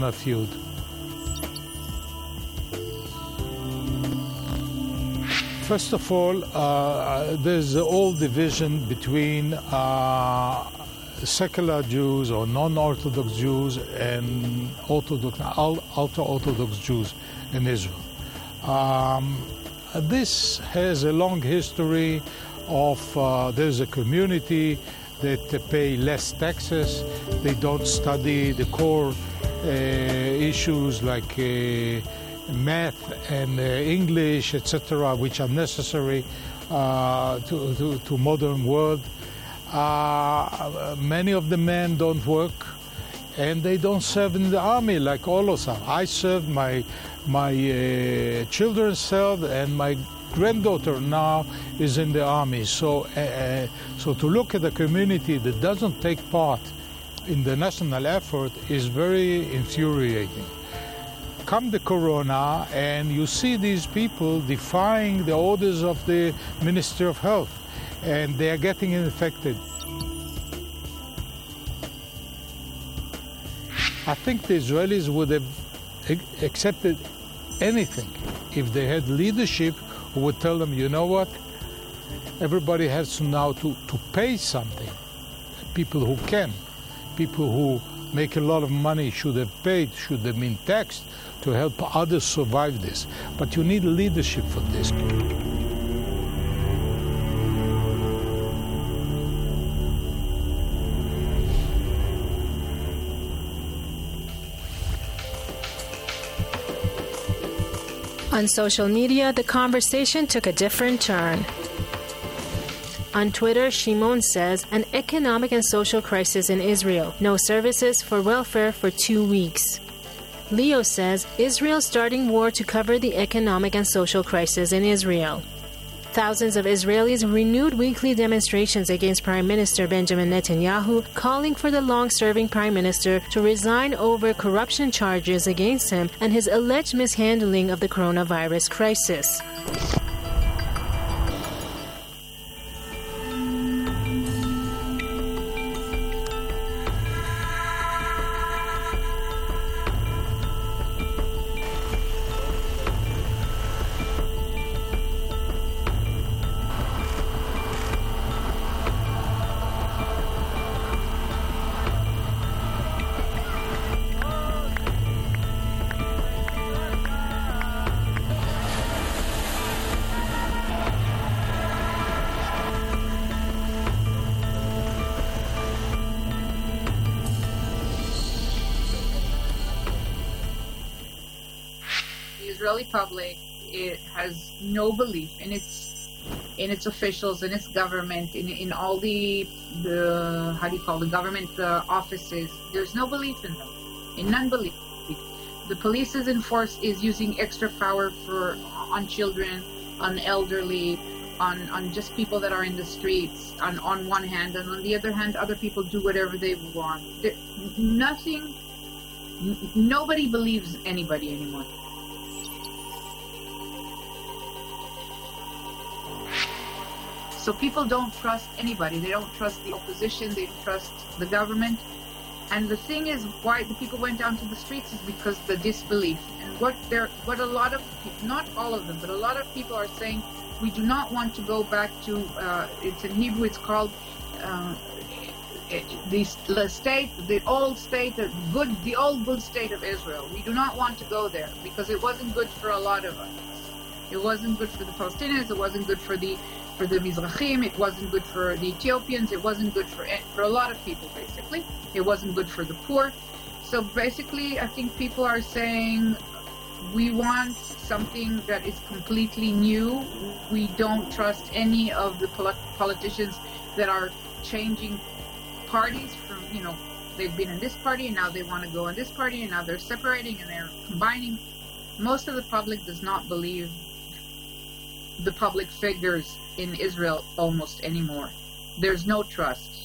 feud. First of all, there's an old division between secular Jews or non-Orthodox Jews and ultra-Orthodox Jews in Israel. This has a long history of there's a community that pay less taxes. They don't study the core issues like math and English, etc., which are necessary to modern world. Many of the men don't work, and they don't serve in the army like all of us. I served, my children served, and my granddaughter now is in the army. So to look at a community that doesn't take part in the national effort is very infuriating. Come the corona, and you see these people defying the orders of the Ministry of Health, and they are getting infected. I think the Israelis would have accepted anything if they had leadership who would tell them, you know what, everybody has to now to pay something. People who can, people who make a lot of money should have paid, should have been taxed to help others survive this. But you need leadership for this. On social media, the conversation took a different turn. On Twitter, Shimon says, an economic and social crisis in Israel. No services for welfare for 2 weeks. Leo says, Israel starting war to cover the economic and social crisis in Israel. Thousands of Israelis renewed weekly demonstrations against Prime Minister Benjamin Netanyahu, calling for the long-serving Prime Minister to resign over corruption charges against him and his alleged mishandling of the coronavirus crisis. Israeli public, it has no belief in its officials, in its government, in all the how do you call the government offices. There's no belief in them, in non-belief. The police is using extra power on children, on elderly, on just people that are in the streets. On one hand, and on the other hand, other people do whatever they want. Nobody believes anybody anymore. So people don't trust anybody. They don't trust the opposition. They don't trust the government. And the thing is, why the people went down to the streets is because the disbelief. And what a lot of people, not all of them, but a lot of people are saying, we do not want to go back to. It's in Hebrew. It's called the state, the old state, the old good state of Israel. We do not want to go there because it wasn't good for a lot of us. It wasn't good for the Palestinians. It wasn't good for the Mizrahim, it wasn't good for the Ethiopians, it wasn't good for a lot of people, basically. It wasn't good for the poor. So basically, I think people are saying, we want something that is completely new. We don't trust any of the politicians that are changing parties from, they've been in this party and now they want to go in this party and now they're separating and they're combining. Most of the public does not believe the public figures in Israel almost anymore. There's no trust.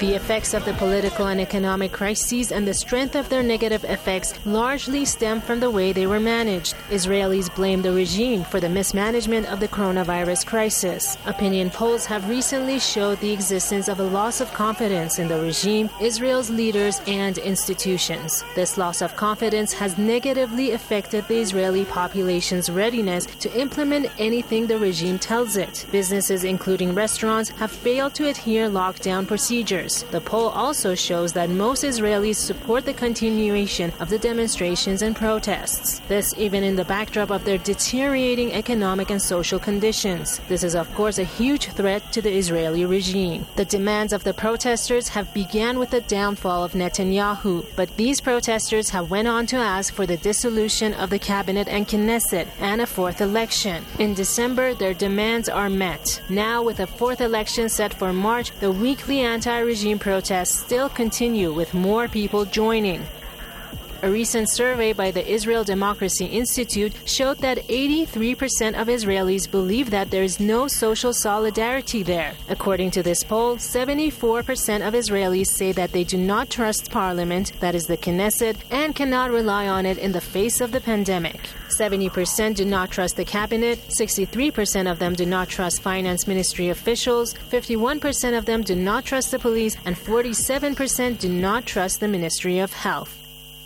The effects of the political and economic crises and the strength of their negative effects largely stem from the way they were managed. Israelis blame the regime for the mismanagement of the coronavirus crisis. Opinion polls have recently showed the existence of a loss of confidence in the regime, Israel's leaders, and institutions. This loss of confidence has negatively affected the Israeli population's readiness to implement anything the regime tells it. Businesses, including restaurants, have failed to adhere lockdown procedures. The poll also shows that most Israelis support the continuation of the demonstrations and protests. This even in the backdrop of their deteriorating economic and social conditions. This is, of course, a huge threat to the Israeli regime. The demands of the protesters have begun with the downfall of Netanyahu, but these protesters have went on to ask for the dissolution of the cabinet and Knesset and a fourth election. In December, their demands are met. Now, with a fourth election set for March, the weekly anti-regime protests still continue, with more people joining. A recent survey by the Israel Democracy Institute showed that 83% of Israelis believe that there is no social solidarity there. According to this poll, 74% of Israelis say that they do not trust parliament, that is the Knesset, and cannot rely on it in the face of the pandemic. 70% do not trust the cabinet, 63% of them do not trust finance ministry officials, 51% of them do not trust the police, and 47% do not trust the Ministry of Health.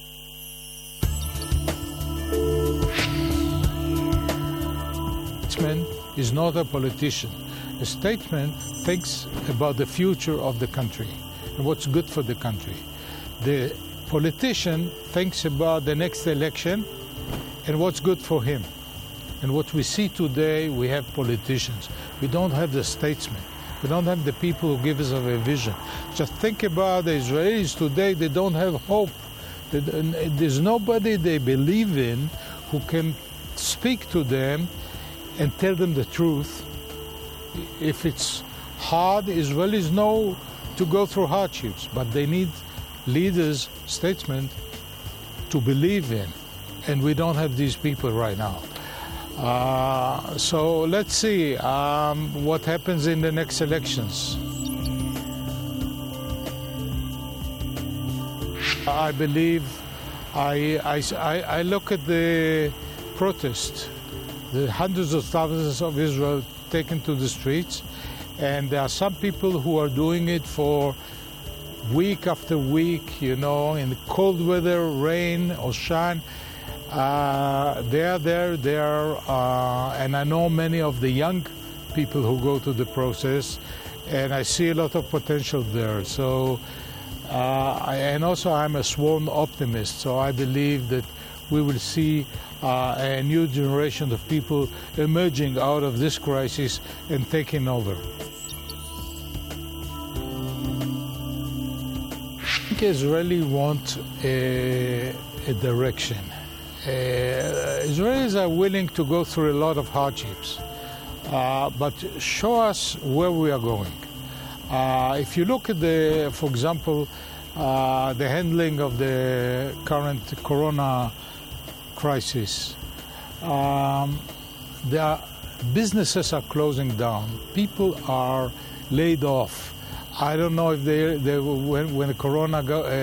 Is not a politician. A statesman thinks about the future of the country and what's good for the country. The politician thinks about the next election and what's good for him. And what we see today, we have politicians. We don't have the statesmen. We don't have the people who give us a vision. Just think about the Israelis today. They don't have hope. There's nobody they believe in who can speak to them and tell them the truth. If it's hard, Israelis know to go through hardships, but they need leaders, statesmen, to believe in. And we don't have these people right now. So let's see what happens in the next elections. I believe, I look at the protest, the hundreds of thousands of Israel taken to the streets, and there are some people who are doing it for week after week, in cold weather, rain or shine. They are there, and I know many of the young people who go to the process, and I see a lot of potential there. So, and also I'm a sworn optimist, so I believe that we will see a new generation of people emerging out of this crisis and taking over. I think Israelis want a direction. Israelis are willing to go through a lot of hardships, but show us where we are going. If you look at for example, the handling of the current corona crisis, businesses are closing down. People are laid off. I don't know if when the corona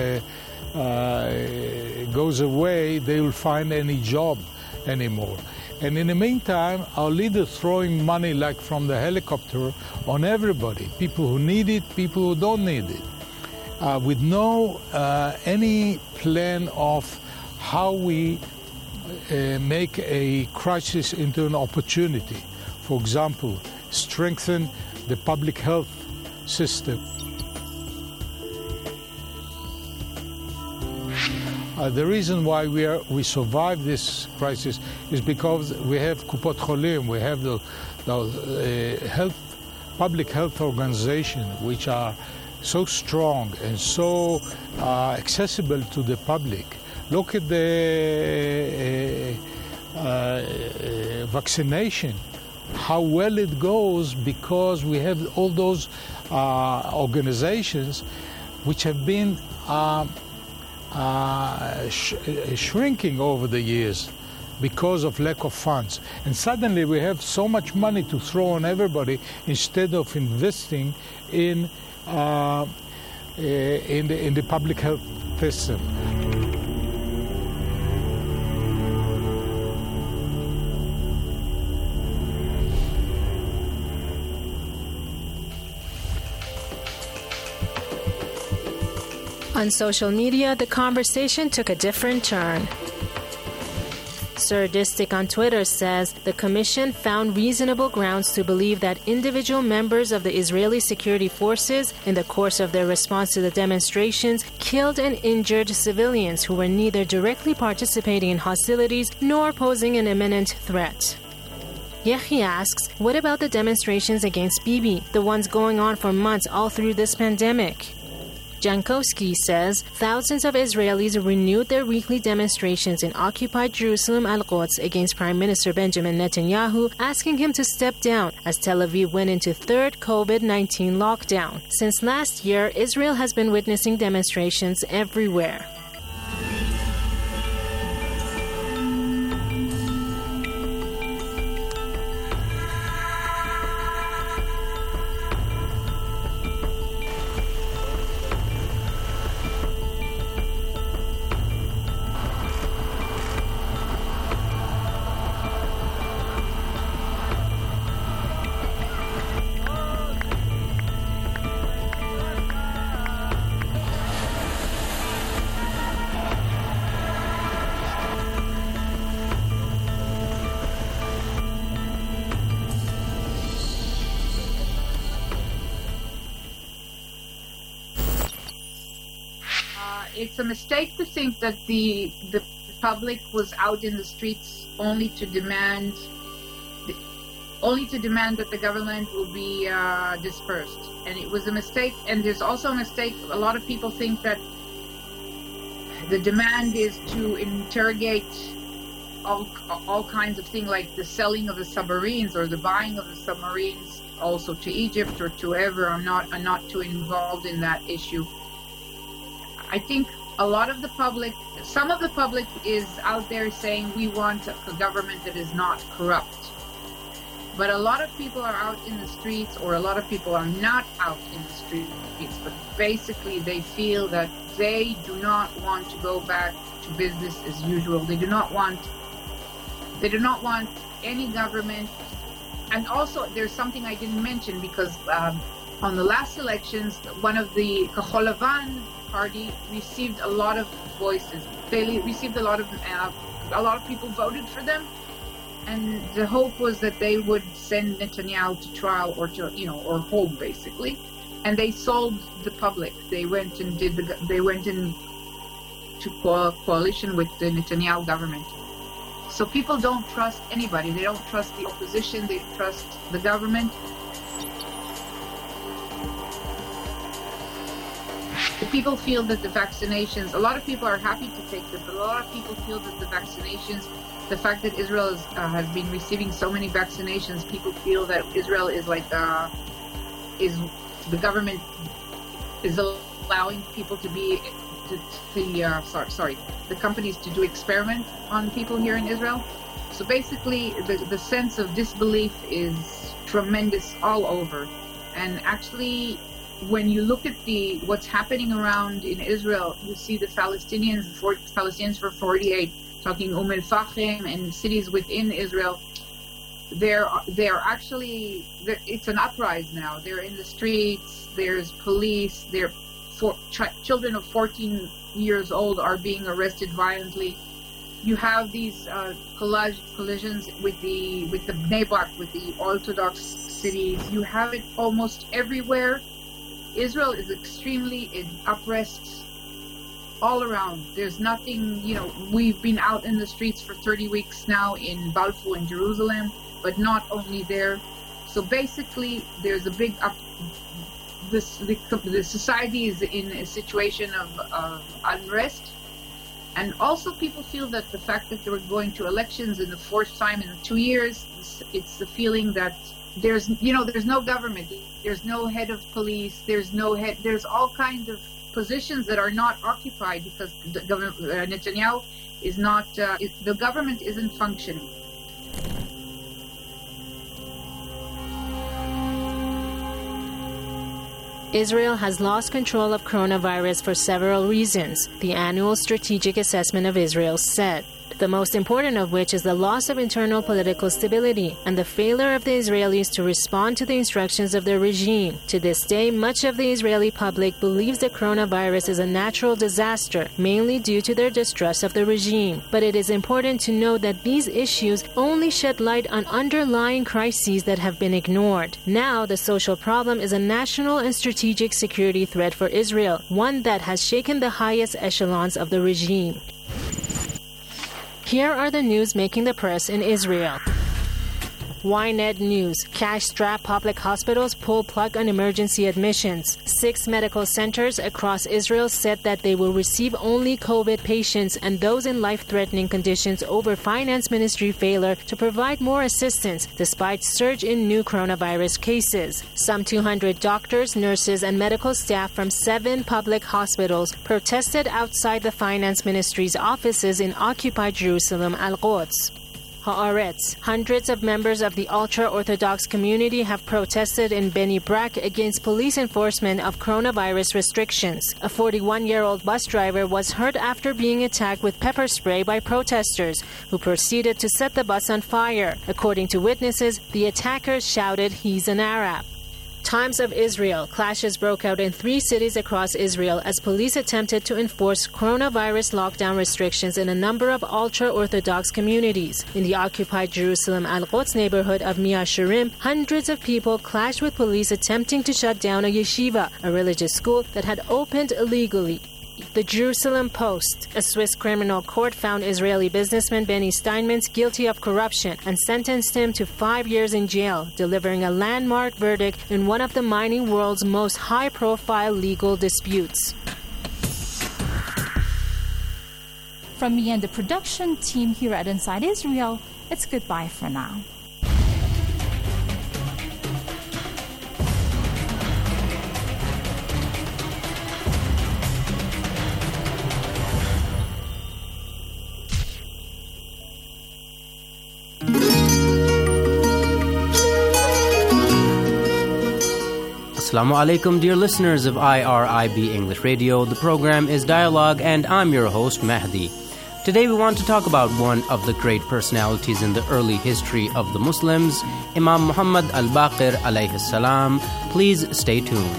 goes away, they will find any job anymore. And in the meantime, our leaders throwing money like from the helicopter on everybody, people who need it, people who don't need it, with no any plan of how we make a crisis into an opportunity. For example, strengthen the public health system. The reason why we survive this crisis is because we have Kupot Cholim, we have the public health organization, which are so strong and so accessible to the public. Look at the vaccination, how well it goes, because we have all those organizations which have been shrinking over the years because of lack of funds. And suddenly we have so much money to throw on everybody instead of investing in in the public health system. On social media, the conversation took a different turn. Sir Distic on Twitter says the commission found reasonable grounds to believe that individual members of the Israeli security forces, in the course of their response to the demonstrations, killed and injured civilians who were neither directly participating in hostilities nor posing an imminent threat. Yehi asks, what about the demonstrations against Bibi, the ones going on for months all through this pandemic? Jankowski says thousands of Israelis renewed their weekly demonstrations in occupied Jerusalem Al-Quds against Prime Minister Benjamin Netanyahu, asking him to step down as Tel Aviv went into third COVID-19 lockdown. Since last year, Israel has been witnessing demonstrations everywhere. It's a mistake to think that the public was out in the streets only to demand that the government will be dispersed. And it was a mistake. And there's also a mistake. A lot of people think that the demand is to interrogate all kinds of things, like the selling of the submarines or the buying of the submarines, also to Egypt or to wherever. I'm not too involved in that issue. I think some of the public is out there saying we want a government that is not corrupt. But a lot of people are out in the streets, or a lot of people are not out in the streets, but basically they feel that they do not want to go back to business as usual. They do not want any government. And also there's something I didn't mention, because on the last elections, one of the Kahol Lavan party received a lot of voices. They received a lot of people voted for them, and the hope was that they would send Netanyahu to trial or home, basically. And they sold the public. They went into coalition with the Netanyahu government. So people don't trust anybody. They don't trust the opposition. They don't trust the government. The people feel that the vaccinations, a lot of people are happy to take them, but a lot of people feel that the vaccinations, the fact that Israel has been receiving so many vaccinations, people feel that Israel is the government is allowing people to be, the companies to do experiment on people here in Israel. So basically, the sense of disbelief is tremendous all over. And actually, when you look at what's happening around in Israel, you see the Palestinians for 48, talking Al-Fahim and cities within Israel. They're actually, it's an uprising now. They're in the streets. There's police. Children of 14 years old are being arrested violently. You have these collisions with the Bnei Brak, with the Orthodox cities. You have it almost everywhere. Israel is extremely in unrest all around. There's nothing, we've been out in the streets for 30 weeks now in Balfour in Jerusalem, but not only there. So basically, there's a big the society is in a situation of unrest. And also people feel that the fact that they were going to elections in the fourth time in 2 years, it's the feeling that there's no government, there's no head of police, there's all kinds of positions that are not occupied because the government, Netanyahu is not, the government isn't functioning. Israel has lost control of coronavirus for several reasons, the annual strategic assessment of Israel said. The most important of which is the loss of internal political stability and the failure of the Israelis to respond to the instructions of the regime. To this day, much of the Israeli public believes the coronavirus is a natural disaster, mainly due to their distrust of the regime. But it is important to note that these issues only shed light on underlying crises that have been ignored. Now, the social problem is a national and strategic security threat for Israel, one that has shaken the highest echelons of the regime. Here are the news making the press in Israel. Ynet News. Cash-strapped public hospitals pull plug on emergency admissions. 6 medical centers across Israel said that they will receive only COVID patients and those in life-threatening conditions over Finance Ministry failure to provide more assistance despite surge in new coronavirus cases. Some 200 doctors, nurses, and medical staff from 7 public hospitals protested outside the Finance Ministry's offices in occupied Jerusalem, Al-Quds. Haaretz. Hundreds of members of the ultra-Orthodox community have protested in Bnei Brak against police enforcement of coronavirus restrictions. A 41-year-old bus driver was hurt after being attacked with pepper spray by protesters, who proceeded to set the bus on fire. According to witnesses, the attackers shouted, "He's an Arab." Times of Israel. Clashes broke out in 3 cities across Israel as police attempted to enforce coronavirus lockdown restrictions in a number of ultra-Orthodox communities. In the occupied Jerusalem Al-Quds neighborhood of Mea Shearim, hundreds of people clashed with police attempting to shut down a yeshiva, a religious school that had opened illegally. The Jerusalem Post. A Swiss criminal court found Israeli businessman Benny Steinmetz guilty of corruption and sentenced him to 5 years in jail, delivering a landmark verdict in one of the mining world's most high-profile legal disputes. From me and the production team here at Inside Israel, it's goodbye for now. Assalamu alaikum, dear listeners of IRIB English Radio. The program is Dialogue, and I'm your host, Mahdi. Today we want to talk about one of the great personalities in the early history of the Muslims, Imam Muhammad al-Baqir alayhi salam. Please stay tuned.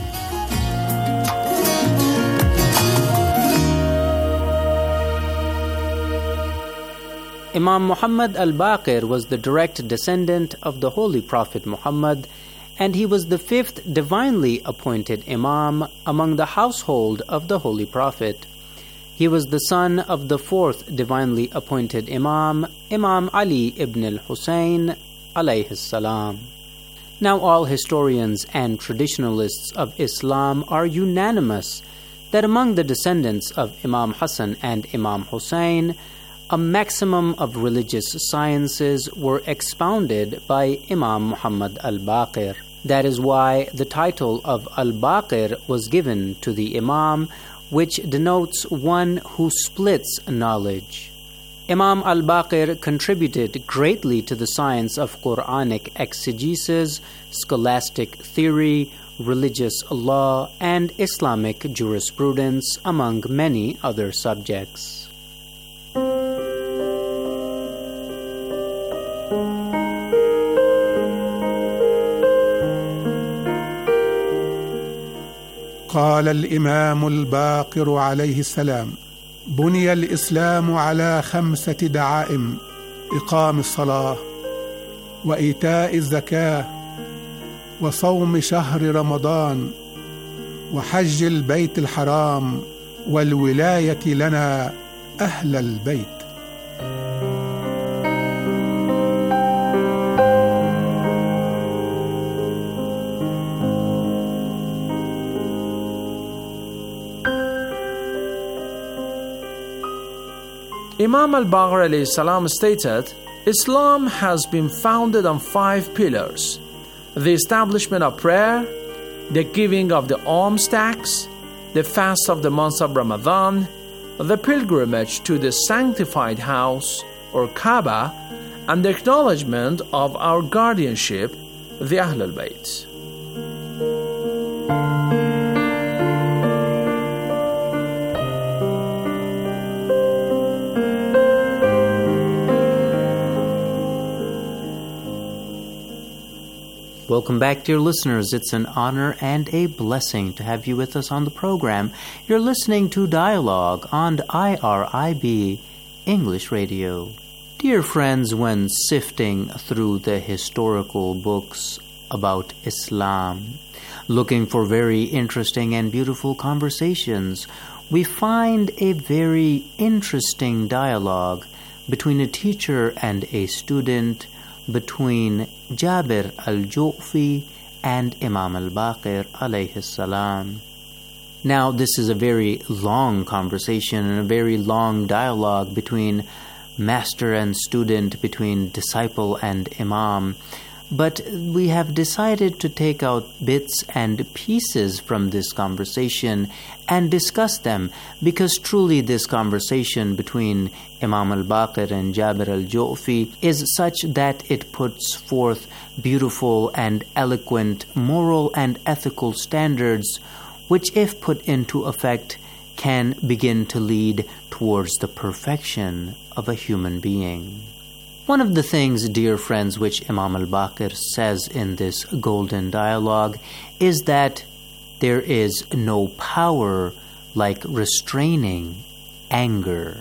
Imam Muhammad al-Baqir was the direct descendant of the Holy Prophet Muhammad, and he was the 5th divinely appointed Imam among the household of the Holy Prophet. He was the son of the 4th divinely appointed Imam, Imam Ali ibn al-Husayn alayhi salam. Now all historians and traditionalists of Islam are unanimous that among the descendants of Imam Hassan and Imam Hussein, a maximum of religious sciences were expounded by Imam Muhammad al-Baqir. That is why the title of al-Baqir was given to the Imam, which denotes one who splits knowledge. Imam al-Baqir contributed greatly to the science of Quranic exegesis, scholastic theory, religious law, and Islamic jurisprudence, among many other subjects. قال الإمام الباقر عليه السلام: بني الإسلام على 5 دعائم: إقام الصلاة، وإيتاء الزكاة، وصوم شهر رمضان، وحج البيت الحرام، والولاية لنا أهل البيت. Imam al-Baqir alayhi salam stated, Islam has been founded on 5 pillars: the establishment of prayer, the giving of the alms tax, the fast of the month of Ramadan, the pilgrimage to the sanctified house or Kaaba, and the acknowledgement of our guardianship, the Ahl al-Bayt. Welcome back, dear listeners. It's an honor and a blessing to have you with us on the program. You're listening to Dialogue on IRIB English Radio. Dear friends, when sifting through the historical books about Islam, looking for very interesting and beautiful conversations, we find a very interesting dialogue between a teacher and a student, between Jabir al-Ju'fi and Imam al-Baqir alayhi salam. Now, this is a very long conversation and a very long dialogue between master and student, between disciple and imam. But we have decided to take out bits and pieces from this conversation and discuss them, because truly this conversation between Imam al-Baqir and Jabir al-Ju'fi is such that it puts forth beautiful and eloquent moral and ethical standards, which, if put into effect, can begin to lead towards the perfection of a human being. One of the things, dear friends, which Imam al-Baqir says in this golden dialogue is that there is no power like restraining anger.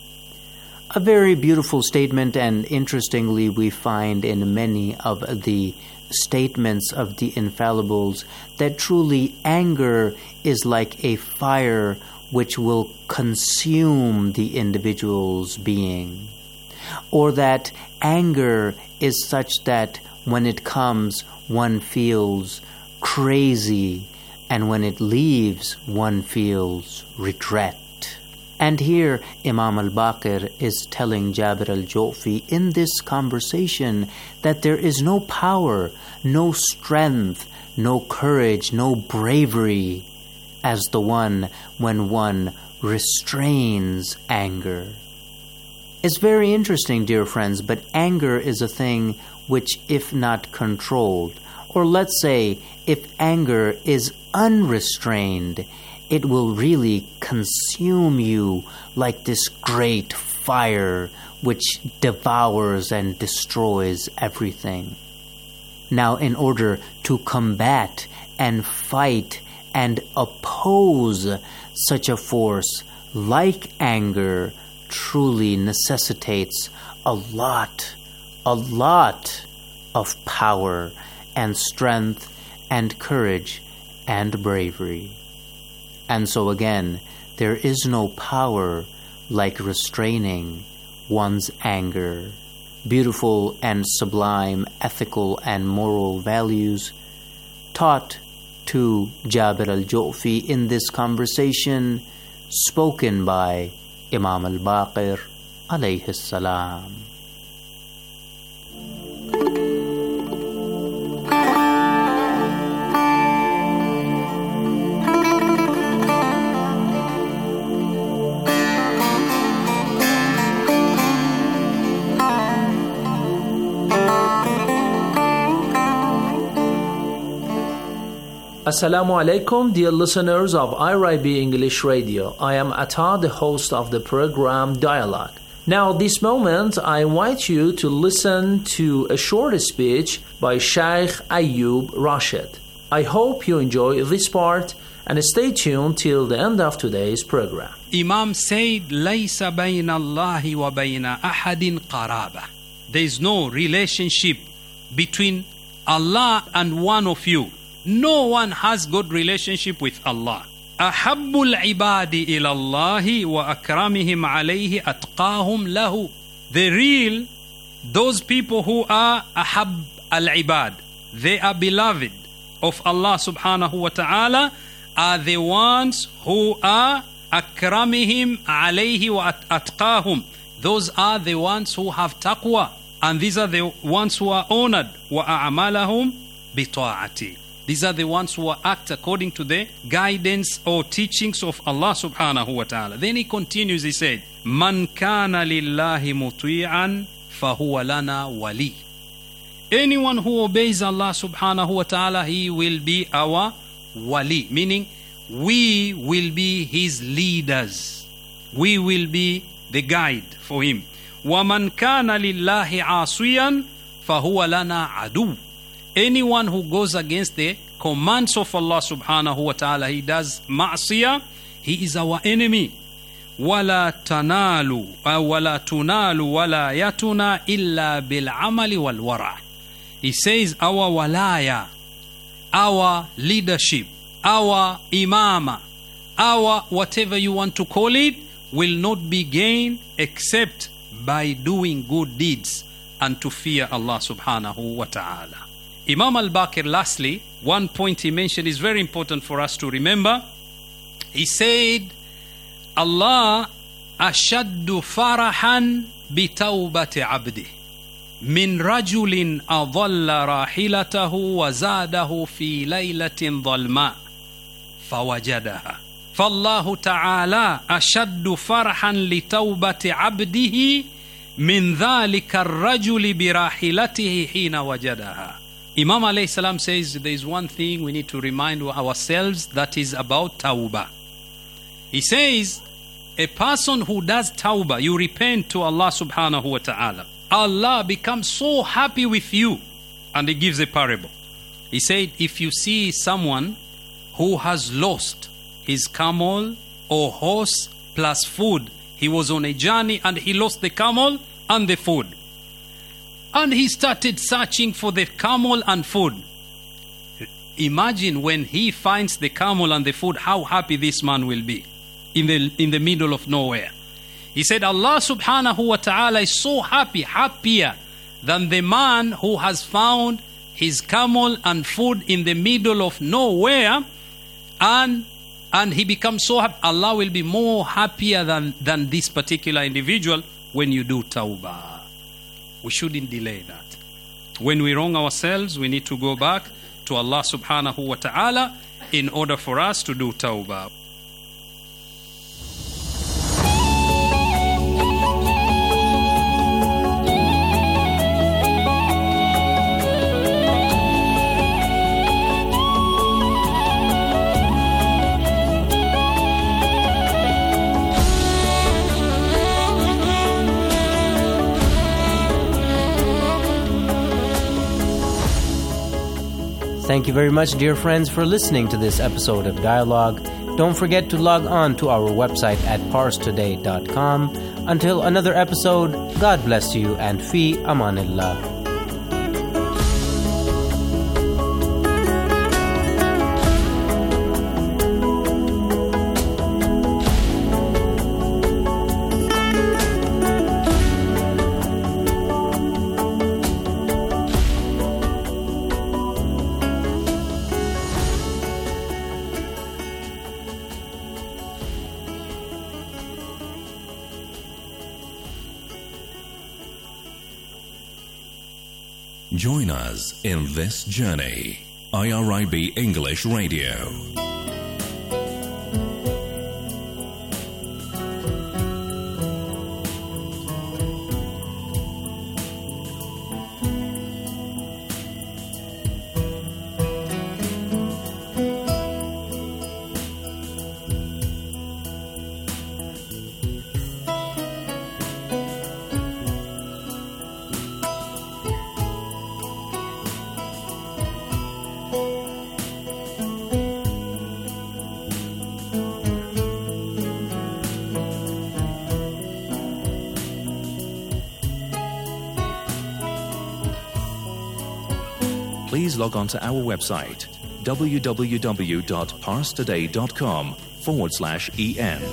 A very beautiful statement, and interestingly we find in many of the statements of the infallibles that truly anger is like a fire which will consume the individual's being, or that anger is such that when it comes one feels crazy, and when it leaves one feels regret. And here Imam al-Baqir is telling Jabir al-Ju'fi in this conversation that there is no power, no strength, no courage, no bravery as the one when one restrains anger. It's very interesting, dear friends, but anger is a thing which, if not controlled, or let's say if anger is unrestrained, it will really consume you like this great fire which devours and destroys everything. Now, in order to combat and fight and oppose such a force like anger, truly necessitates a lot of power and strength and courage and bravery. And so again, there is no power like restraining one's anger. Beautiful and sublime ethical and moral values taught to Jabir al-Ju'fi in this conversation, spoken by Imam al-Baqir alayhi salam. Assalamu alaikum, dear listeners of IRIB English Radio. I am Atta, the host of the program Dialogue. Now, this moment, I invite you to listen to a short speech by Sheikh Ayyub Rashid. I hope you enjoy this part and stay tuned till the end of today's program. Imam said, لَيْسَ بَيْنَ اللَّهِ وَبَيْنَ أَحَدٍ قَرَابَةٍ. There is no relationship between Allah and one of you. No one has good relationship with Allah. أحب العباد إلى الله وأكرمهم عليه أتقاهم له. The real, those people who are أحب العباد, they are beloved of Allah subhanahu wa ta'ala, are the ones who are أكرمهم عليه وأتقاهم. Those are the ones who have taqwa, and these are the ones who are honored. وأعمالهم بطاعتي. These are the ones who act according to the guidance or teachings of Allah subhanahu wa ta'ala. Then he continues, he said, Man kana lillahi muti'an fahuwa lana wali. Anyone who obeys Allah subhanahu wa ta'ala, he will be our wali. Meaning, we will be his leaders. We will be the guide for him. وَمَنْ كَانَ لِلَّهِ عَاصِيًا فَهُوَ لَنَا عَدُوٌّ. anyone who goes against the commands of Allah subhanahu wa ta'ala, he does ma'siyah, he is our enemy. وَلَا تَنَالُوا وَلَا تُنَالُوا وَلَا يَتُنَا إِلَّا بِالْعَمَلِ وَالْوَرَعِ. He says our walaya, our leadership, our imama, our whatever you want to call it, will not be gained except by doing good deeds and to fear Allah subhanahu wa ta'ala. Imam al-Baqir, lastly, one point he mentioned is very important for us to remember. He said, Allah ashaddu farahan bitawbati abdi min rajulin adalla rahilatahu wa zadahu fi laylatin dhalma fawajadaha. فالله تعالى أشد فرحا لتوبة عبده من ذلك الرجل براحلته حين وجدها. Imam alayhi salam says there is one thing we need to remind ourselves, that is about tawbah. He says a person who does tawbah, you repent to Allah subhanahu wa ta'ala, Allah becomes so happy with you. And he gives a parable. He said if you see someone who has lost his camel or horse plus food, he was on a journey and he lost the camel and the food, and he started searching for the camel and food. Imagine when he finds the camel and the food, how happy this man will be in the middle of nowhere. He said Allah subhanahu wa ta'ala is so happy, happier than the man who has found his camel and food in the middle of nowhere, and he becomes so happy. Allah will be more happier than this particular individual when you do tawbah. We shouldn't delay that. When we wrong ourselves, we need to go back to Allah subhanahu wa ta'ala in order for us to do tawbah. Thank you very much, dear friends, for listening to this episode of Dialogue. Don't forget to log on to our website at parstoday.com. Until another episode, God bless you and fi amanillah. Join us in this journey. IRIB English Radio. Please log on to our website www.parstoday.com/EN.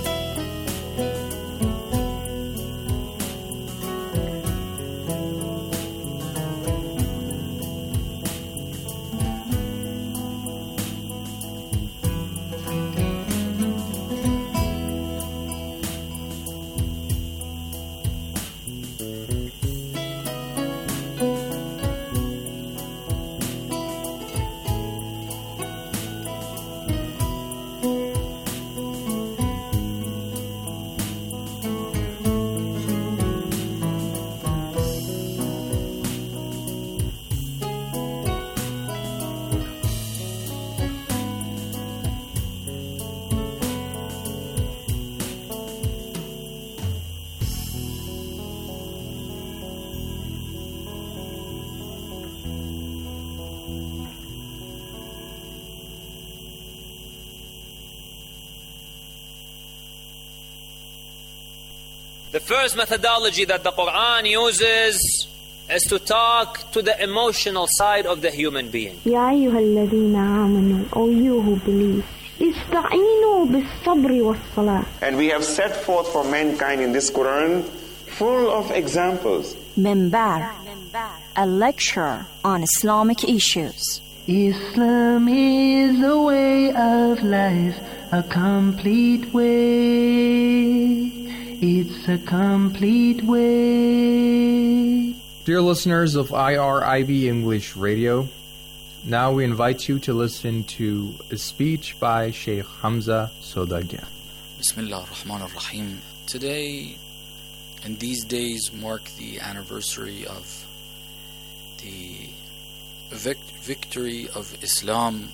The first methodology that the Quran uses is to talk to the emotional side of the human being. يا أيها الذين آمنوا, O you who believe, استعينوا بالصبر والصلاة. And we have set forth for mankind in this Quran full of examples. Minbar, a lecture on Islamic issues. Islam is a way of life, a complete way. It's a complete way. Dear listeners of IRIB English Radio, now we invite you to listen to a speech by Sheikh Hamza Sodagia. Bismillah ar-Rahman ar-Rahim. Today and these days mark the anniversary of the victory of Islam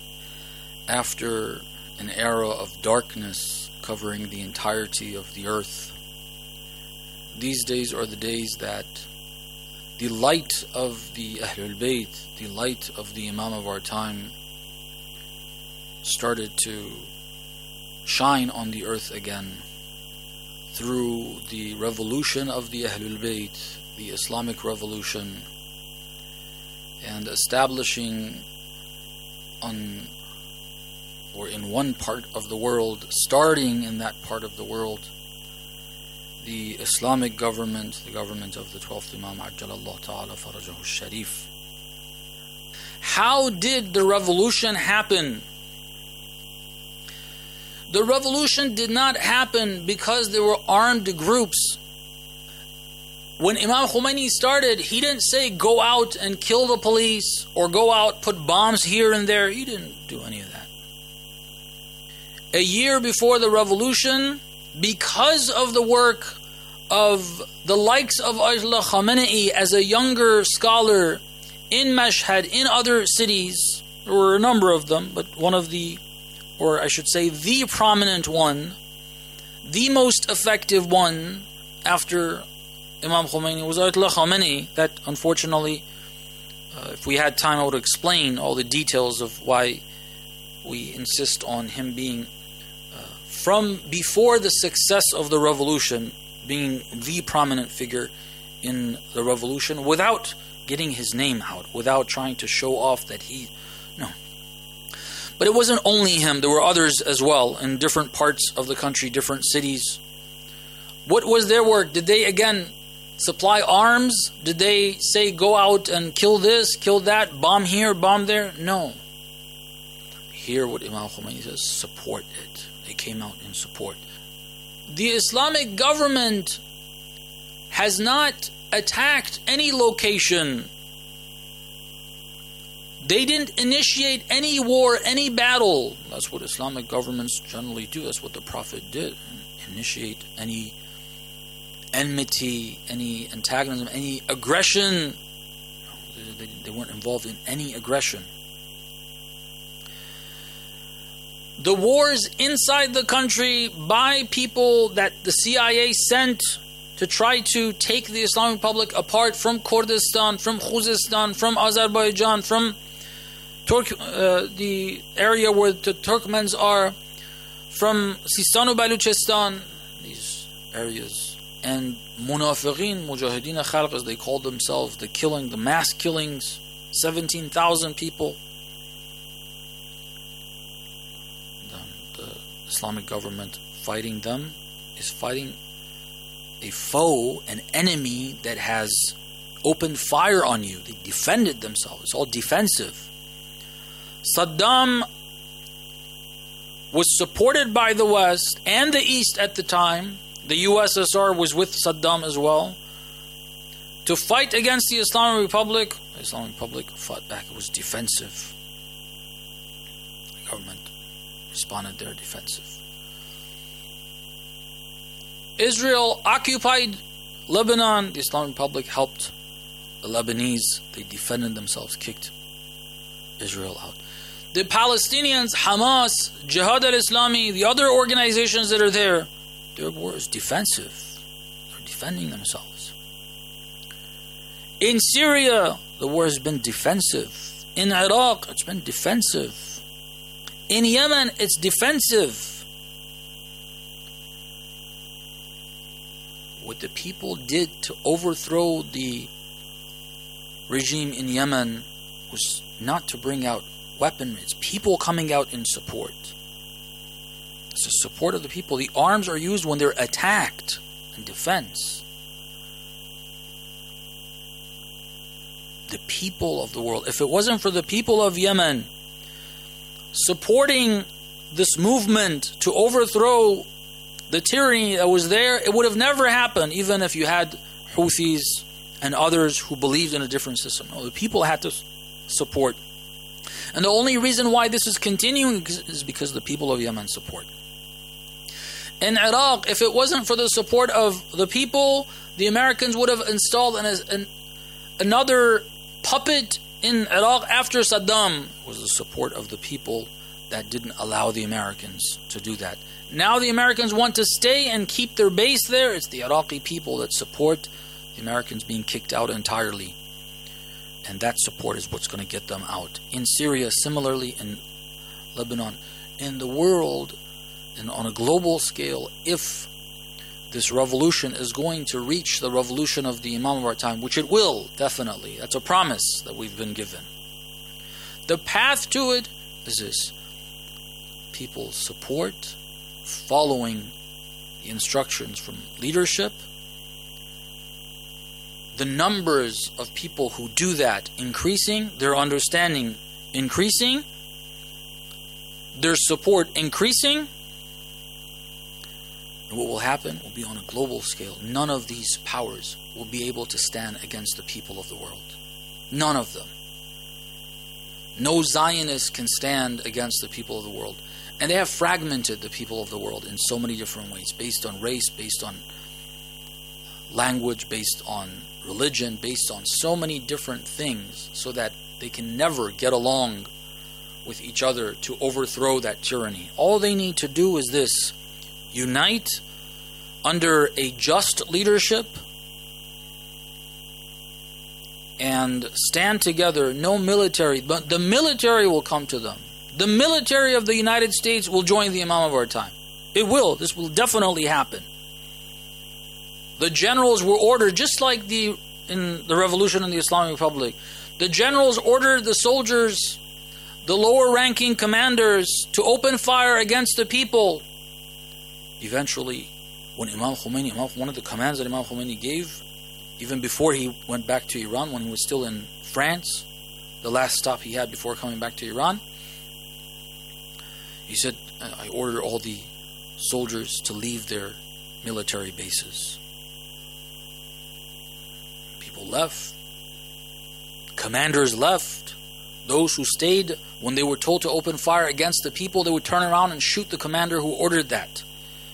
after an era of darkness covering the entirety of the earth. These days are the days that the light of the Ahlul Bayt, the light of the Imam of our time, started to shine on the earth again through the revolution of the Ahlul Bayt, the Islamic revolution, and establishing in one part of the world, starting in that part of the world, the Islamic government, the government of the 12th Imam Ajjalallahu Ta'ala Farajahu Sharif. How did the revolution happen? The revolution did not happen because there were armed groups. When Imam Khomeini started, he didn't say go out and kill the police or go out, put bombs here and there. He didn't do any of that. A year before the revolution, because of the work of the likes of Ayatollah Khamenei as a younger scholar in Mashhad, in other cities, there were a number of them, but one of the, or I should say the prominent one, the most effective one after Imam Khomeini was Ayatollah Khamenei. That unfortunately, if we had time, I would explain all the details of why we insist on him being from before the success of the revolution, being the prominent figure in the revolution without getting his name out, without trying to show off that no. But it wasn't only him, there were others as well in different parts of the country, different cities. What was their work? Did they again supply arms? Did they say go out and kill this, kill that, bomb here, bomb there? No. Hear what Imam Khomeini says, support it. They came out in support. The Islamic government has not attacked any location. They didn't initiate any war, any battle. That's what Islamic governments generally do. That's what the Prophet did. Initiate any enmity, any antagonism, any aggression. They weren't involved in any aggression. The wars inside the country by people that the CIA sent to try to take the Islamic Republic apart from Kurdistan, from Khuzestan, from Azerbaijan, from the area where the Turkmens are, from Sistan Baluchistan, these areas, and Munafiqeen, Mujahideen Khalq, as they called themselves, the mass killings, 17,000 people. Islamic government fighting them is fighting a foe, an enemy that has opened fire on you. They defended themselves. It's all defensive. Saddam was supported by the West and the East at the time. The USSR was with Saddam as well to fight against the Islamic Republic. The Islamic Republic fought back. It was defensive. The government responded there defensive. Israel occupied Lebanon. The Islamic Republic helped the Lebanese. They defended themselves, kicked Israel out. The Palestinians, Hamas, Jihad al-Islami, the other organizations that are there, their war is defensive. They're defending themselves. In Syria, the war has been defensive. In Iraq, it's been defensive. In Yemen, it's defensive. what the people did to overthrow the regime in Yemen was not to bring out weaponry. It's people coming out in support. It's the support of the people. The arms are used when they're attacked in defense. The people of the world. If it wasn't for the people of Yemen supporting this movement to overthrow the tyranny that was there, it would have never happened, even if you had Houthis and others who believed in a different system. No, the people had to support. And the only reason why this is continuing is because the people of Yemen support. In Iraq, if it wasn't for the support of the people, the Americans would have installed another puppet in Iraq after Saddam. It was the support of the people that didn't allow the Americans to do that. Now the Americans want to stay and keep their base there. It's the Iraqi people that support the Americans being kicked out entirely. And that support is what's going to get them out. In Syria, similarly, in Lebanon, in the world, and on a global scale, if this revolution is going to reach the revolution of the Imam of our time, which it will, definitely. That's a promise that we've been given. The path to it is this. People support, following the instructions from leadership. The numbers of people who do that increasing, their understanding increasing, their support increasing. And what will happen will be on a global scale. None of these powers will be able to stand against the people of the world. None of them. No Zionist can stand against the people of the world. And they have fragmented the people of the world in so many different ways, based on race, based on language, based on religion, based on so many different things, so that they can never get along with each other to overthrow that tyranny. All they need to do is this: unite under a just leadership and stand together. No military, but the military will come to them. The military of the United States will join the Imam of our time. It will. This will definitely happen. The generals were ordered, just like in the revolution in the Islamic Republic, the generals ordered the soldiers, the lower ranking commanders, to open fire against the people. Eventually, when Imam Khomeini, one of the commands that Imam Khomeini gave, even before he went back to Iran, when he was still in France, the last stop he had before coming back to Iran, he said, I order all the soldiers to leave their military bases. People left. Commanders left. Those who stayed, when they were told to open fire against the people, they would turn around and shoot the commander who ordered that.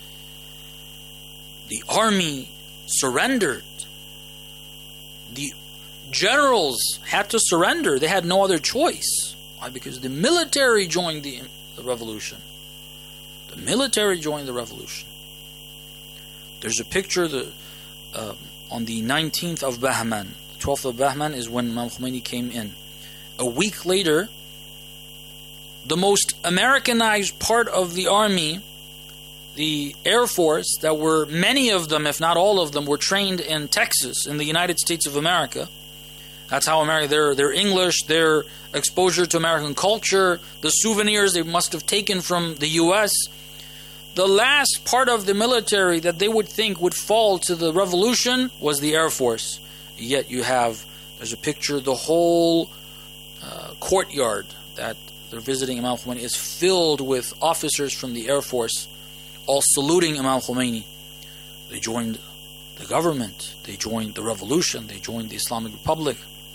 The army surrendered. The generals had to surrender. They had no other choice. Why? Because the military joined the revolution. The military joined the revolution. There's a picture on the 19th of Bahman. The 12th of Bahman is when Imam Khomeini came in. A week later, the most Americanized part of the army, the Air Force, that were many of them, if not all of them, were trained in Texas, in the United States of America. That's how they're English, their exposure to American culture, the souvenirs they must have taken from the U.S. The last part of the military that they would think would fall to the revolution was the Air Force. Yet there's a picture, the whole courtyard that they're visiting Imam Khomeini is filled with officers from the Air Force, all saluting Imam Khomeini. They joined the government, they joined the revolution, they joined the Islamic Republic.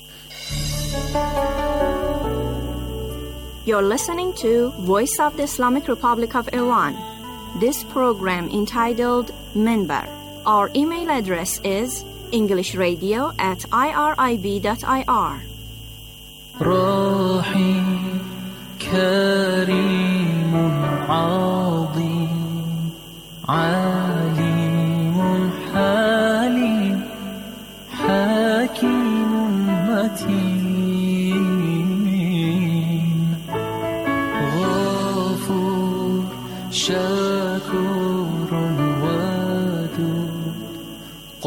You're listening to Voice of the Islamic Republic of Iran. This program entitled Minbar. Our email address is englishradio@irib.ir. رحيم كريم عظيم عليم حليم حكيم متين غفور شكور ودود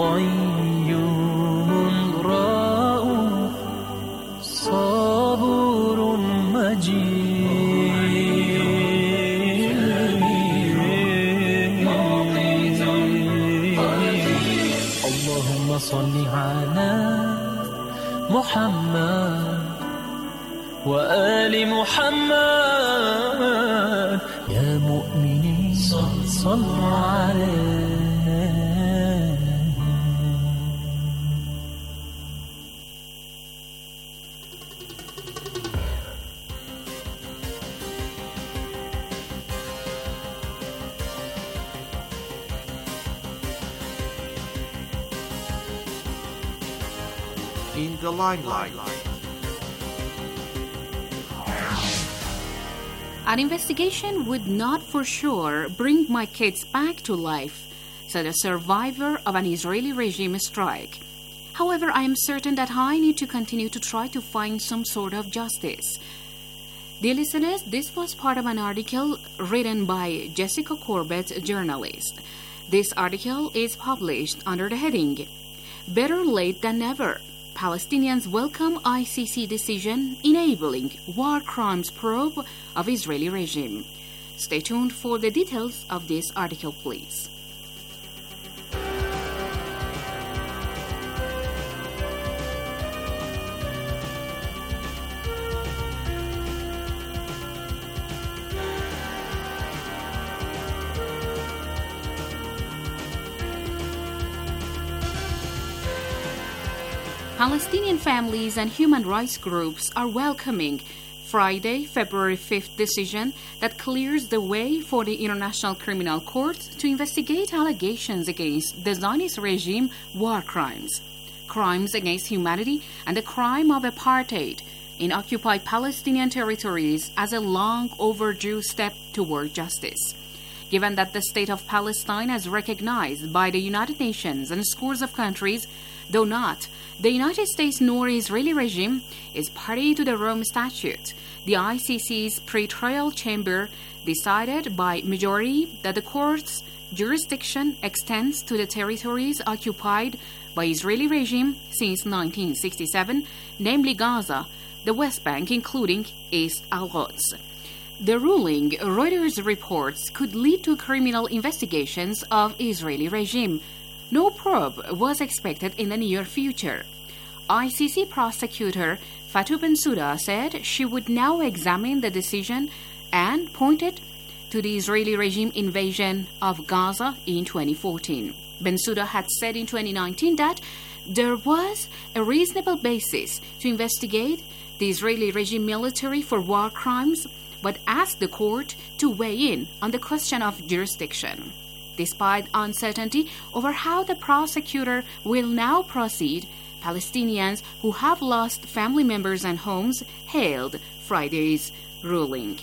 اللهم صل على محمد وآل محمد يا مؤمنين صلوا عليه. In the limelight. An investigation would not for sure bring my kids back to life, said a survivor of an Israeli regime strike. However, I am certain that I need to continue to try to find some sort of justice. Dear listeners, this was part of an article written by Jessica Corbett, a journalist. This article is published under the heading, Better Late Than Never. Palestinians welcome ICC decision enabling war crimes probe of Israeli regime. Stay tuned for the details of this article, please. Palestinian families and human rights groups are welcoming Friday, February 5th decision that clears the way for the International Criminal Court to investigate allegations against the Zionist regime war crimes against humanity, and the crime of apartheid in occupied Palestinian territories as a long overdue step toward justice. Given that the state of Palestine is recognized by the United Nations and scores of countries, though not the United States nor Israeli regime, is party to the Rome Statute, the ICC's pre-trial chamber decided by majority that the court's jurisdiction extends to the territories occupied by Israeli regime since 1967, namely Gaza, the West Bank, including East Al-Quds. The ruling, Reuters reports, could lead to criminal investigations of Israeli regime. No probe was expected in the near future. ICC prosecutor Fatou Bensouda said she would now examine the decision and pointed to the Israeli regime invasion of Gaza in 2014. Bensouda had said in 2019 that there was a reasonable basis to investigate the Israeli regime military for war crimes, but asked the court to weigh in on the question of jurisdiction. Despite uncertainty over how the prosecutor will now proceed, Palestinians who have lost family members and homes hailed Friday's ruling.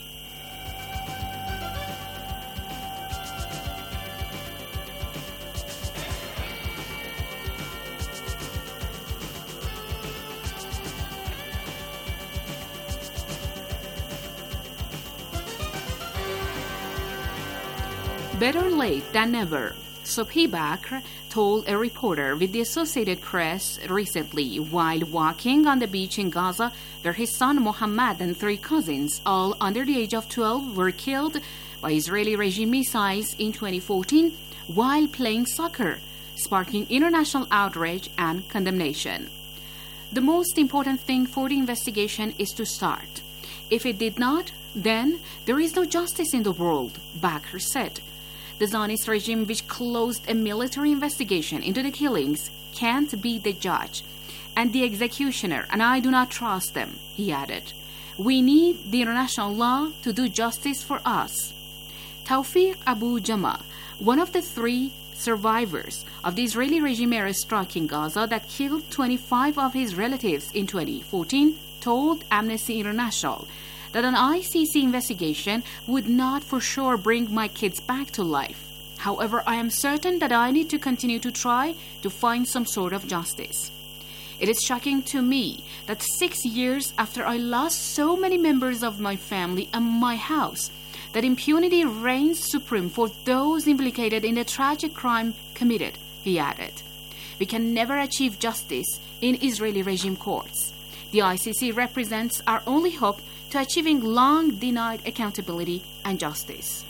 Better late than never, Subhi Bakr told a reporter with the Associated Press recently while walking on the beach in Gaza, where his son Mohammed and 3 cousins, all under the age of 12, were killed by Israeli regime missiles in 2014 while playing soccer, sparking international outrage and condemnation. The most important thing for the investigation is to start. If it did not, then there is no justice in the world, Bakr said. The Zionist regime, which closed a military investigation into the killings, can't be the judge and the executioner, and I do not trust them, he added. We need the international law to do justice for us. Tawfiq Abu Jama, one of the 3 survivors of the Israeli regime airstrike in Gaza that killed 25 of his relatives in 2014, told Amnesty International that an ICC investigation would not for sure bring my kids back to life. However, I am certain that I need to continue to try to find some sort of justice. It is shocking to me that 6 years after I lost so many members of my family and my house, that impunity reigns supreme for those implicated in the tragic crime committed, he added. We can never achieve justice in Israeli regime courts. The ICC represents our only hope to achieving long-denied accountability and justice.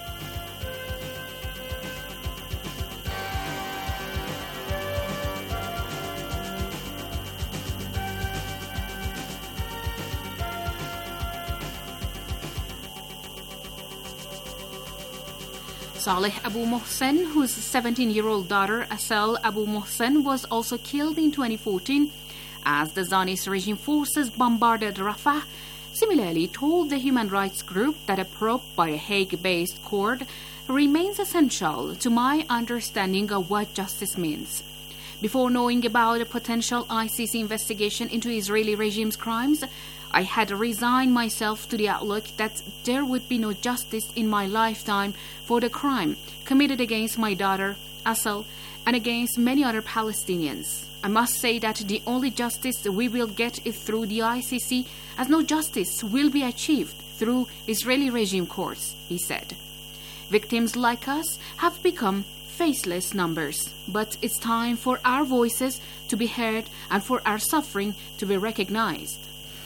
Saleh Abu Mohsen, whose 17-year-old daughter Asal Abu Mohsen was also killed in 2014 as the Zionist regime forces bombarded Rafah, similarly told the human rights group that a probe by a Hague-based court remains essential to my understanding of what justice means. Before knowing about a potential ICC investigation into Israeli regime's crimes, I had resigned myself to the outlook that there would be no justice in my lifetime for the crime committed against my daughter, Asal, and against many other Palestinians. I must say that the only justice we will get is through the ICC, as no justice will be achieved through Israeli regime courts, he said. Victims like us have become faceless numbers, but it's time for our voices to be heard and for our suffering to be recognized.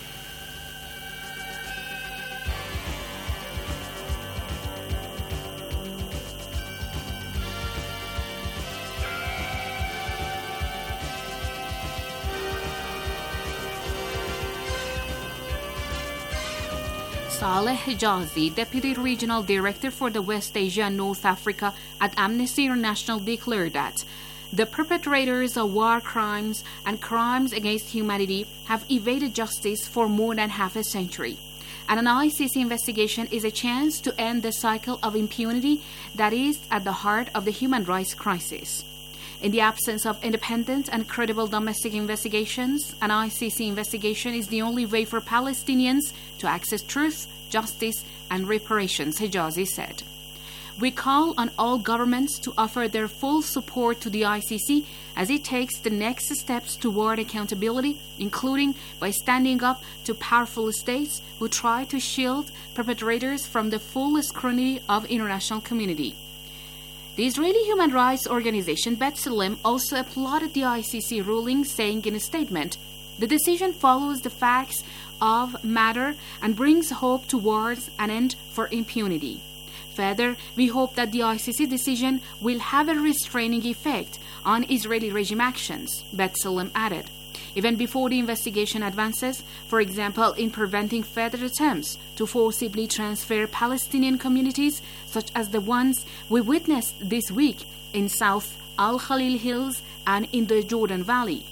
Saleh Hijazi, Deputy Regional Director for the West Asia and North Africa at Amnesty International, declared that the perpetrators of war crimes and crimes against humanity have evaded justice for more than half a century. And an ICC investigation is a chance to end the cycle of impunity that is at the heart of the human rights crisis. In the absence of independent and credible domestic investigations, an ICC investigation is the only way for Palestinians to access truth, justice, and reparations, Hijazi said. We call on all governments to offer their full support to the ICC as it takes the next steps toward accountability, including by standing up to powerful states who try to shield perpetrators from the full scrutiny of international community. The Israeli human rights organization B'Tselem also applauded the ICC ruling, saying in a statement, "The decision follows the facts of matter and brings hope towards an end for impunity." Further, we hope that the ICC decision will have a restraining effect on Israeli regime actions, B'Tselem added. Even before the investigation advances, for example, in preventing further attempts to forcibly transfer Palestinian communities, such as the ones we witnessed this week in South Al Khalil Hills and in the Jordan Valley.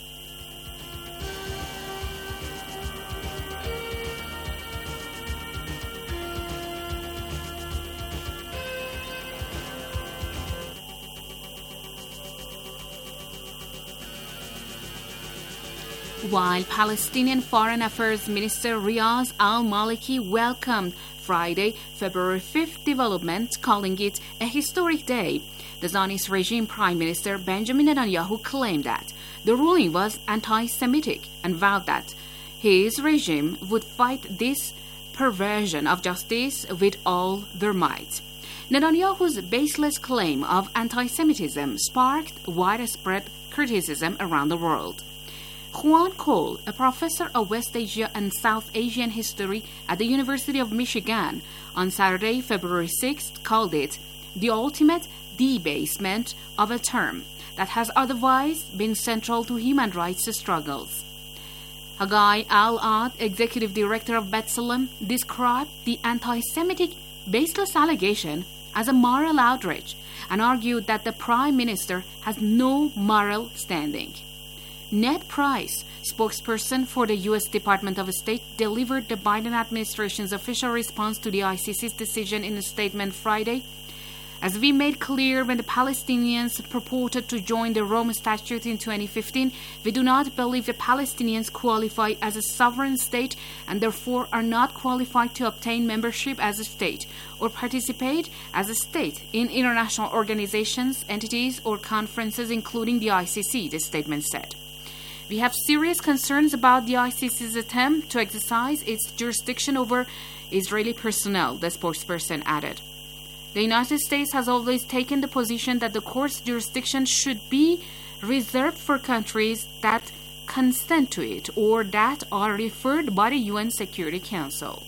While Palestinian Foreign Affairs Minister Riaz al-Maliki welcomed Friday, February 5th development, calling it a historic day, the Zionist regime Prime Minister Benjamin Netanyahu claimed that the ruling was anti-Semitic and vowed that his regime would fight this perversion of justice with all their might. Netanyahu's baseless claim of anti-Semitism sparked widespread criticism around the world. Juan Cole, a professor of West Asia and South Asian history at the University of Michigan, on Saturday, February 6th, called it the ultimate debasement of a term that has otherwise been central to human rights struggles. Hagai Al-Ad, executive director of B'Tselem, described the anti-Semitic baseless allegation as a moral outrage and argued that the prime minister has no moral standing. Ned Price, spokesperson for the U.S. Department of State, delivered the Biden administration's official response to the ICC's decision in a statement Friday. As we made clear when the Palestinians purported to join the Rome Statute in 2015, we do not believe the Palestinians qualify as a sovereign state and therefore are not qualified to obtain membership as a state or participate as a state in international organizations, entities, or conferences, including the ICC, the statement said. We have serious concerns about the ICC's attempt to exercise its jurisdiction over Israeli personnel, the spokesperson added. The United States has always taken the position that the court's jurisdiction should be reserved for countries that consent to it or that are referred by the UN Security Council.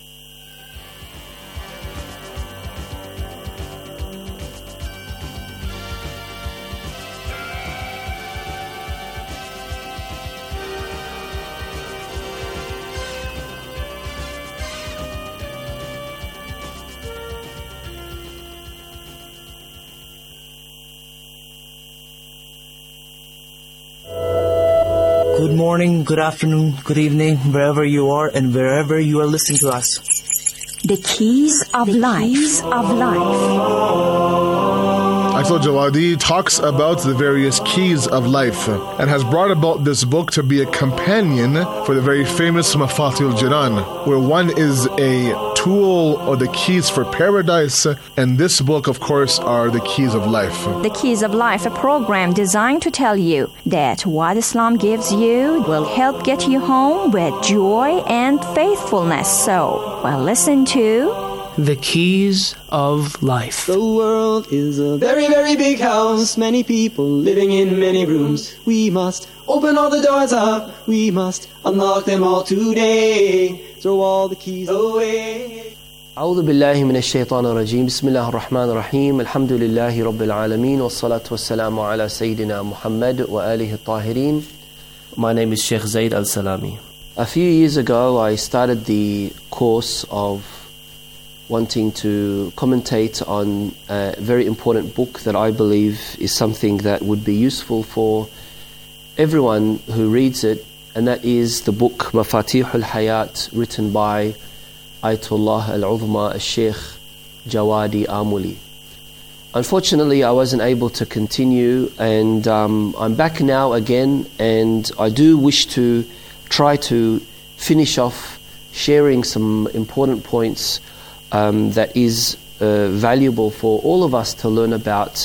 Good morning, good afternoon, good evening, wherever you are and wherever you are listening to us. The Keys of Life. Atul Jawadi talks about the various keys of life and has brought about this book to be a companion for the very famous Mafatihul Jinan, where one is a tool or the keys for paradise, and this book, of course, are the keys of life. The Keys of Life, a program designed to tell you that what Islam gives you will help get you home with joy and faithfulness. So, listen to The Keys of Life. The world is a very, very big house. Many people living in many rooms. We must open all the doors up. We must unlock them all today. Throw all the keys away. أعوذ بالله من الشيطان الرجيم بسم الله الرحمن الرحيم الحمد لله رب العالمين والصلاة والسلام على سيدنا محمد وآله الطاهرين. My name is Sheikh Zaid Al-Salami. A few years ago I started the course of wanting to commentate on a very important book that I believe is something that would be useful for everyone who reads it, and that is the book Mafatihul Hayat, written by Ayatollah Al-Uzma Al-Sheikh Jawadi Amuli. Unfortunately, I wasn't able to continue, and I'm back now again, and I do wish to try to finish off sharing some important points that is valuable for all of us to learn about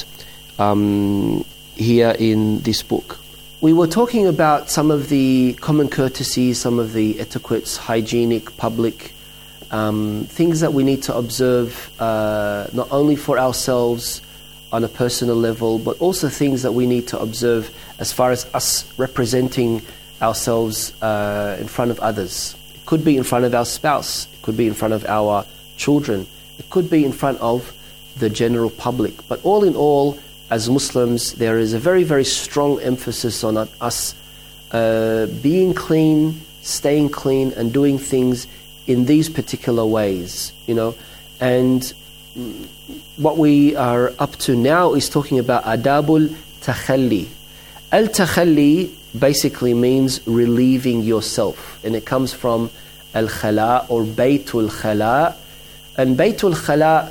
here in this book. We were talking about some of the common courtesies, some of the etiquettes, hygienic, public things that we need to observe not only for ourselves on a personal level, but also things that we need to observe as far as us representing ourselves in front of others. It could be in front of our spouse, it could be in front of our children, it could be in front of the general public. But all in all, as Muslims, there is a very, very strong emphasis on us being clean, staying clean, and doing things in these particular ways, And what we are up to now is talking about adabul takhalli. Al-takhalli basically means relieving yourself, and it comes from al-khala or baytul khala. And baytul khala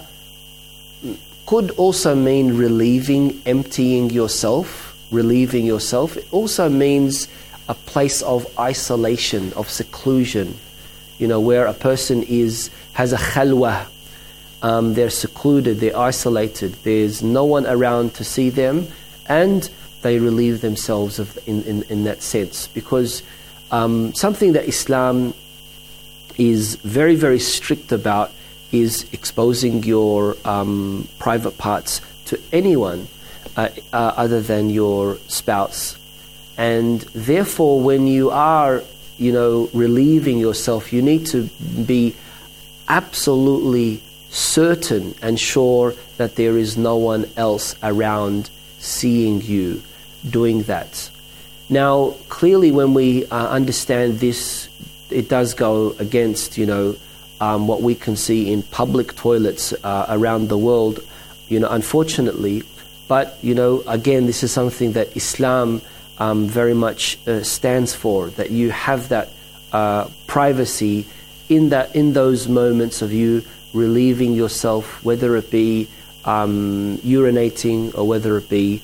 could also mean relieving, emptying yourself, relieving yourself. It also means a place of isolation, of seclusion, where a person has a khalwa. They're secluded, they're isolated, there's no one around to see them, and they relieve themselves in that sense. Because something that Islam is very, very strict about is exposing your private parts to anyone other than your spouse. And therefore, when you are, relieving yourself, you need to be absolutely certain and sure that there is no one else around seeing you doing that. Now, clearly when we understand this, it does go against, what we can see in public toilets around the world, unfortunately. But, again, this is something that Islam very much stands for, that you have that privacy in those moments of you relieving yourself, whether it be urinating or whether it be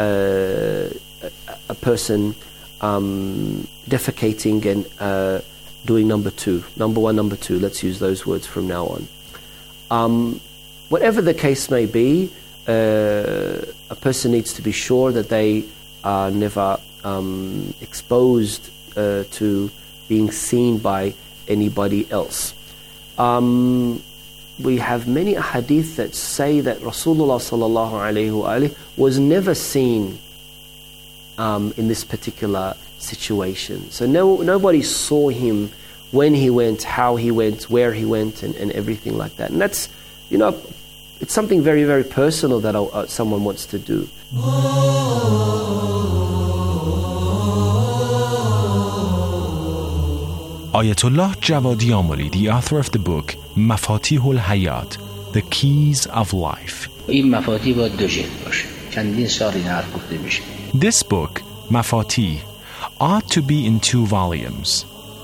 a person defecating and doing number one, number two. Let's use those words from now on. Whatever the case may be, a person needs to be sure that they are never exposed to being seen by anybody else. We have many hadith that say that Rasulullah sallallahu alaihi wasallam was never seen in this particular situation. So nobody saw him when he went, how he went, where he went, and everything like that. And that's, it's something very, very personal that someone wants to do. Ayatollah Javadi Amoli, the author of the book Mafatihul Hayat, The Keys of Life. This book, Mafatih, ought to be in 2 volumes.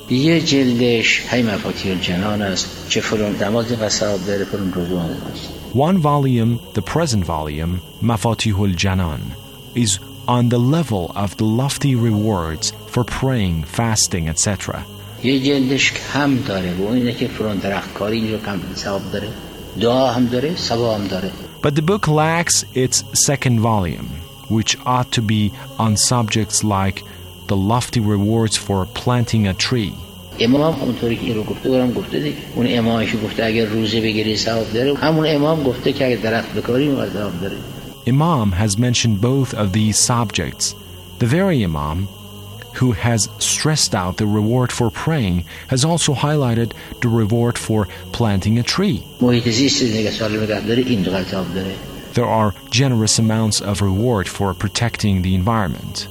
One volume, the present volume, Mafatihul Janan, is on the level of the lofty rewards for praying, fasting, etc. یه جلدش کم داره و اینه که فرون درختکاری اینجا کم ثواب داره دعا هم داره ثواب هم داره. But the book lacks its second volume, which ought to be on subjects like the lofty rewards for planting a tree. امام اونطوری که این رو گفته برام گفته دیگه. اون امامش گفته اگر روزه بگیری ثواب داره. همون امام گفته که اگر درخت بکاری ثواب داره. Imam has mentioned both of these subjects. The very Imam who has stressed out the reward for praying has also highlighted the reward for planting a tree. There are generous amounts of reward for protecting the environment.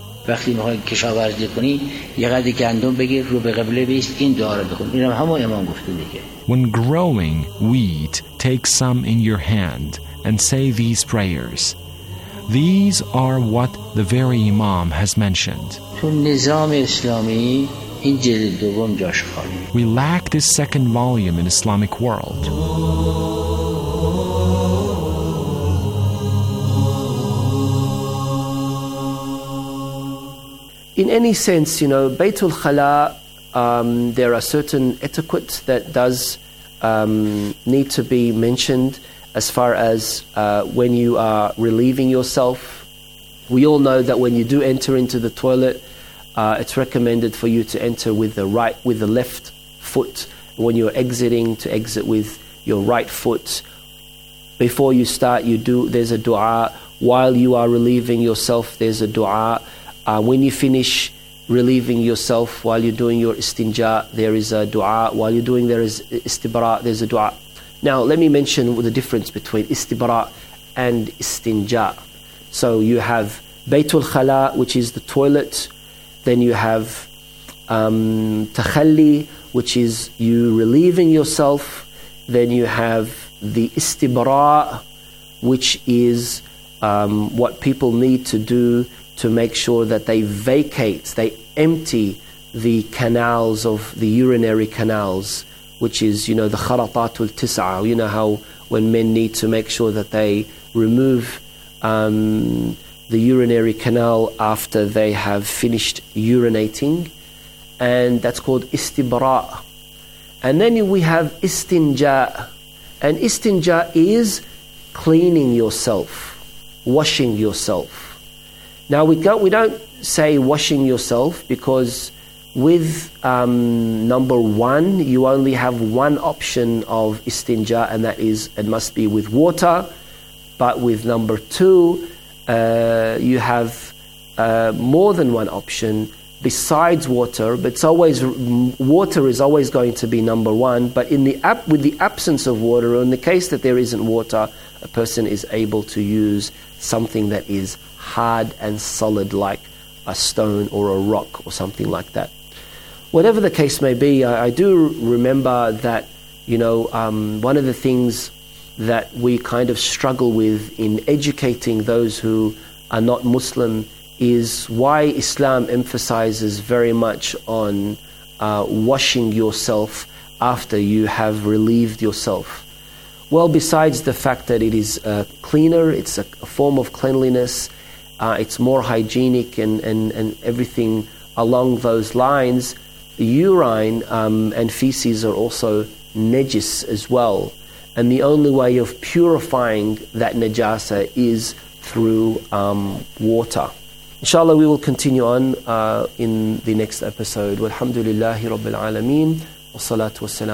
When growing wheat, take some in your hand and say these prayers. These are what the very Imam has mentioned. We lack this second volume in Islamic world. In any sense, Baytul Khala, there are certain etiquette that does need to be mentioned as far as when you are relieving yourself. We all know that when you do enter into the toilet, it's recommended for you to enter with the left foot. When you're exiting, to exit with your right foot. Before you start, there's a dua. While you are relieving yourself, there's a dua. When you finish relieving yourself, while you're doing your istinja, there is a dua. While you're doing there is istibra, there's a dua. Now, let me mention the difference between istibra and istinja. So you have Baytul Khala, which is the toilet. Then you have Takhalli, which is you relieving yourself. Then you have the istibra, which is what people need to do to make sure that they empty the canals of the urinary canals, which is, the kharatatul tis'a. You know how when men need to make sure that they remove the urinary canal after they have finished urinating, and that's called istibra. And then we have istinja, and istinja is cleaning yourself, washing yourself. Now we don't say washing yourself because with number 1, you only have one option of istinja, and that is it must be with water. But with number 2, you have more than one option besides water. But it's always water is always going to be number 1. But with the absence of water, or in the case that there isn't water, a person is able to use something that is hard and solid, like a stone or a rock or something like that. Whatever the case may be, I do remember that, one of the things that we kind of struggle with in educating those who are not Muslim is why Islam emphasizes very much on washing yourself after you have relieved yourself. Well, besides the fact that it is cleaner, it's a form of cleanliness, it's more hygienic and everything along those lines, urine and feces are also najis as well. And the only way of purifying that najasa is through water. Inshallah, we will continue on in the next episode. Walhamdulillahi Rabbil Alameen. Wassalatu wassalam.